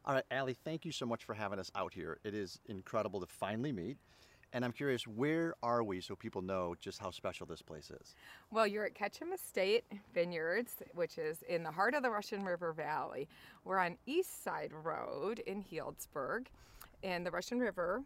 All right, Allie, thank you so much for having us out here. It is incredible to finally meet. And I'm curious, where are we so people know just how special this place is? Well, you're at Ketchum Estate Vineyards, which is in the heart of the Russian River Valley. We're on East Side Road in Healdsburg, and the Russian River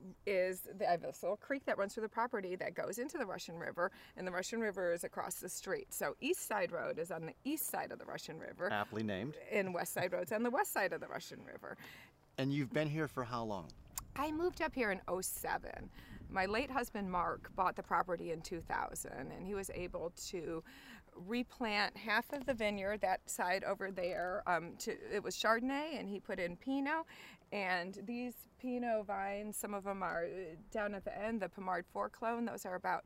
I have this little creek that runs through the property that goes into the Russian River, and the Russian River is across the street. So East Side Road is on the east side of the Russian River, Aptly named. and West Side Road's on the west side of the Russian River. And you've been here for how long? I moved up here in '07. My late husband Mark bought the property in 2000, and he was able to replant half of the vineyard, that side over there. It was Chardonnay, and he put in Pinot. And these Pinot vines, some of them are down at the end, the Pommard 4 clone, those are about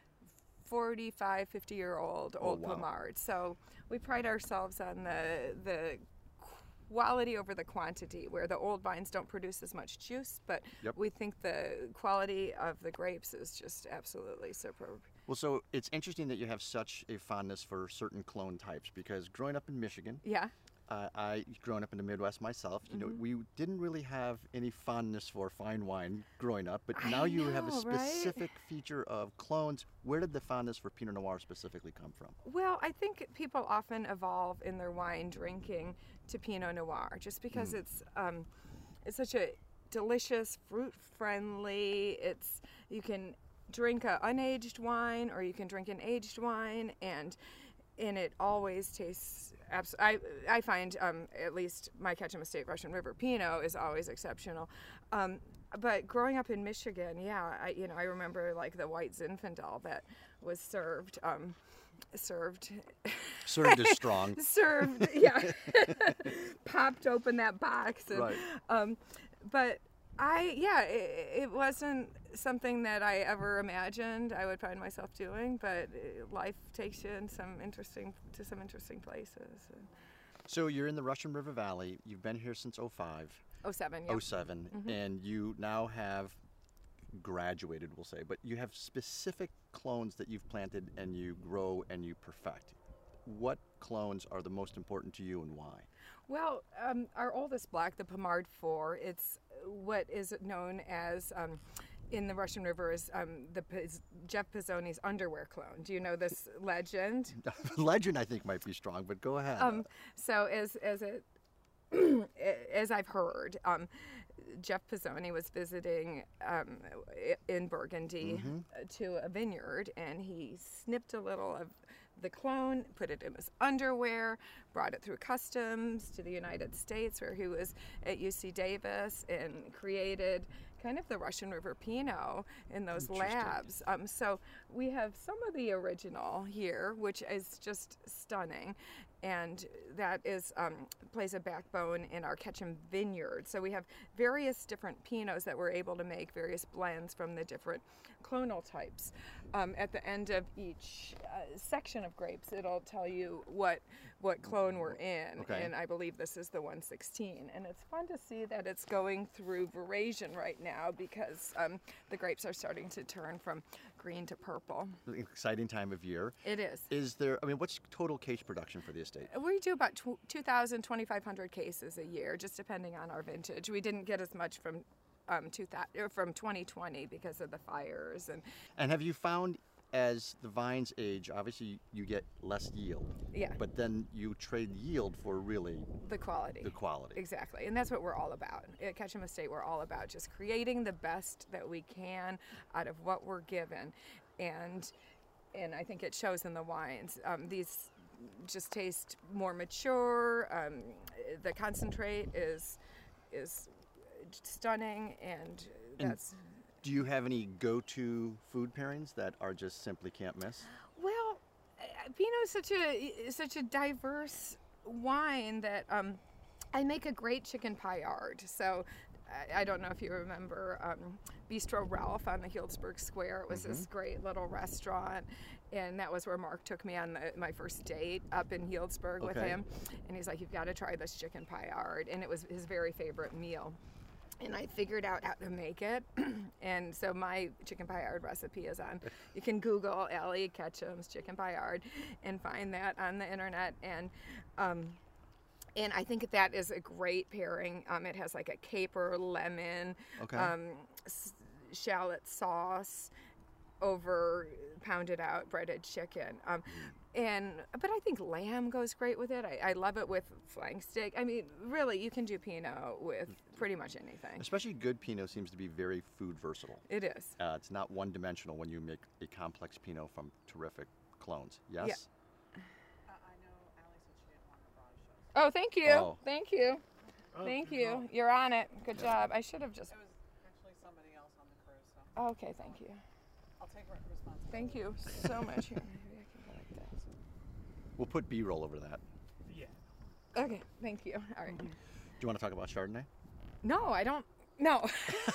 45, 50-year-old old wow. Pommard. So we pride ourselves on the quality over the quantity, where the old vines don't produce as much juice, but Yep. we think the quality of the grapes is just absolutely superb. Well, so it's interesting that you have such a fondness for certain clone types because growing up in Michigan, Yeah. I growing up in the Midwest myself, we didn't really have any fondness for fine wine growing up, but now you have a know, right? specific feature of clones. Where did the fondness for Pinot Noir specifically come from? Well, I think people often evolve in their wine drinking to Pinot Noir just because it's such a delicious, fruit-friendly. You can drink a unaged wine or you can drink an aged wine, and it always tastes. I find at least my Ketchum Estate Russian River Pinot is always exceptional. But growing up in Michigan, yeah, I remember like the white Zinfandel that was served. Served Served as strong. served, yeah. Popped open that box, and, Right. but it wasn't something that I ever imagined I would find myself doing. But life takes you in some interesting places. So you're in the Russian River Valley. You've been here since '05, '07, yeah. '07, and you now have graduated, we'll say, but you have specific clones that you've planted and you grow and you perfect. What clones are the most important to you and why? Well, our oldest block, the Pommard 4, it's what is known as in the Russian River is Jeff Pizzoni's underwear clone. Do you know this legend? Legend, I think, might be strong, but go ahead. So as I've heard, Jeff Pizzoni was visiting in Burgundy to a vineyard, and he snipped a little of the clone, put it in his underwear, brought it through customs to the United States, where he was at UC Davis, and created kind of the Russian River Pinot in those labs. So we have some of the original here, which is just stunning, and that is plays a backbone in our Ketchum vineyard. So we have various different Pinots that we're able to make, various blends from the different clonal types. At the end of each section of grapes, it'll tell you what clone we're in, Okay. and I believe this is the 116. And it's fun to see that it's going through veraison right now because the grapes are starting to turn from green to purple. Exciting time of year. It is. Is there, what's total case production for the estate? We do about 2,000, 2,500 cases a year, just depending on our vintage. We didn't get as much from 2020 because of the fires. And have you found as the vines age, obviously you get less yield, Yeah, but then you trade yield for really the quality. the quality. Exactly, and that's what we're all about. At Ketchum Estate, we're all about just creating the best that we can out of what we're given, and I think it shows in the wines. These just taste more mature. The concentrate is stunning, and that's. Do you have any go-to food pairings that are just simply can't miss? Well, Pinot is such a diverse wine that I make a great chicken paillard. So I don't know if you remember Bistro Ralph on the Healdsburg Square. It was this great little restaurant, and that was where Mark took me on my first date up in Healdsburg with Okay. him. And he's like, "You've got to try this chicken paillard," and it was his very favorite meal. And I figured out how to make it, and so my chicken paillard recipe is on. You can Google Allie Ketchum's chicken paillard and find that on the internet. And And I think that is a great pairing. It has like a caper, lemon, Okay. shallot sauce over pounded out breaded chicken. But I think lamb goes great with it. I love it with flank steak. I mean, really, you can do Pinot with pretty much anything. Especially good Pinot seems to be very food versatile. It is. It's not one-dimensional when you make a complex Pinot from terrific clones. Yes? Yeah. I know Allie said she didn't want her bronze shows. Oh, thank you. Oh. Thank you. Oh, Thank good you. call. You're on it. Good job. I should have just. It was actually somebody else on the cruise, so Okay, thank you. I'll take responsibility. Thank you so much. Here, maybe I can go like this. We'll put B-roll over that. Yeah. Okay, thank you. All right. Do you want to talk about Chardonnay? No, I don't. No.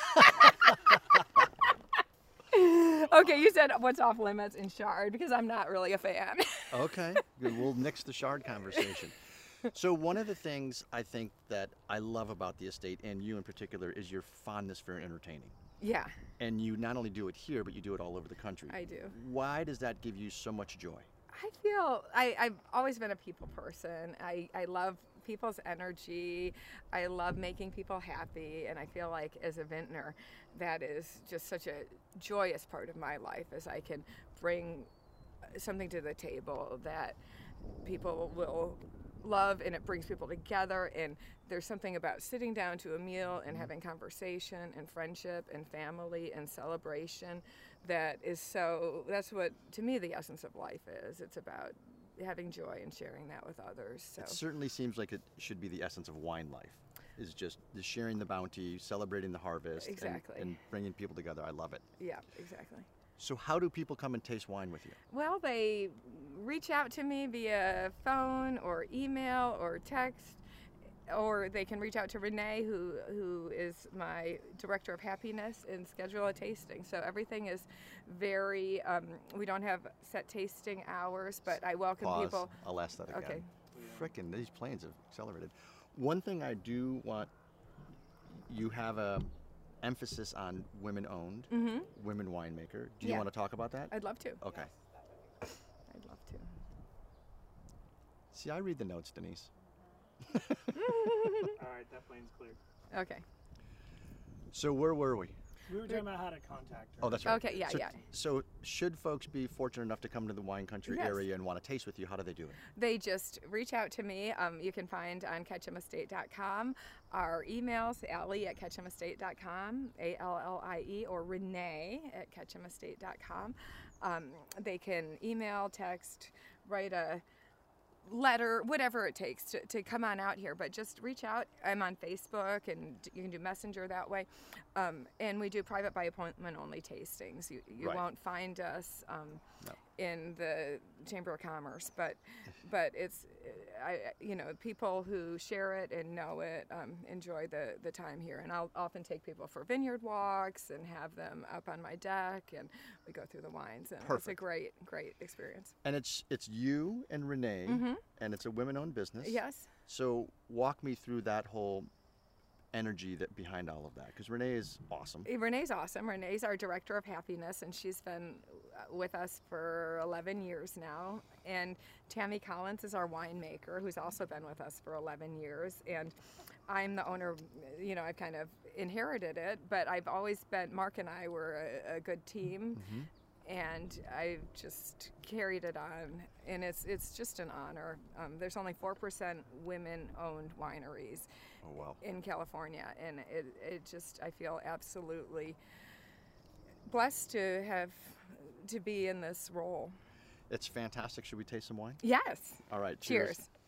Okay, you said what's off limits in Chard because I'm not really a fan. Okay, good. We'll nix the Chard conversation. So one of the things I think that I love about the estate, and you in particular, is your fondness for entertaining. Yeah, And you not only do it here, but you do it all over the country. I do. Why does that give you so much joy? I feel I've always been a people person. I love people's energy. I love making people happy. And I feel like as a vintner, that is just such a joyous part of my life as I can bring something to the table that people will love, and it brings people together. And there's something about sitting down to a meal and having conversation and friendship and family and celebration that is that's what, to me, the essence of life is. It's about having joy and sharing that with others. So It certainly seems like it should be the essence of wine life, is just the sharing the bounty, celebrating the harvest, and- Exactly. and bringing people together. I love it. yeah, exactly. So how do people come and taste wine with you? Well, they reach out to me via phone or email or text, or they can reach out to Renee, who is my director of happiness, and schedule a tasting. So everything is very, we don't have set tasting hours, but I welcome Pause. people. I'll ask that again. Okay. Frickin', these planes have accelerated. One thing I do want, you have a emphasis on women-owned, women winemaker. Do you Yeah. want to talk about that? I'd love to. Okay. I'd love to. See, I read the notes, Denise. All right, that plane's cleared. Okay. So where were we? We were talking about how to contact her. Oh, that's right. Okay, yeah, so, yeah. So should folks be fortunate enough to come to the wine country Yes. area and want to taste with you, how do they do it? They just reach out to me. You can find on ketchumastate.com our emails, Allie@ketchumastate.com, ALLIE, or Renee@ketchumastate.com. They can email, text, write a letter, whatever it takes to come on out here. But just reach out. I'm on Facebook, and you can do Messenger that way. And we do private by appointment only tastings. You Right. won't find us No. in the Chamber of Commerce, but it's people who share it and know it enjoy the time here. And I'll often take people for vineyard walks and have them up on my deck, and we go through the wines, and it's a Perfect. great experience. And it's you and Renee, and it's a women-owned business. Yes. So walk me through that whole energy that behind all of that, because Renee is awesome. Renee's awesome. Renee's our director of happiness, and she's been with us for 11 years now. And Tammy Collins is our winemaker, who's also been with us for 11 years. And I'm the owner. I've kind of inherited it, but I've always been. Mark and I were a good team, and I've just carried it on. And it's just an honor. There's only 4% women-owned wineries Oh, wow. in California, and I feel absolutely blessed to be in this role. It's fantastic. Should we taste some wine? Yes. All right. Cheers.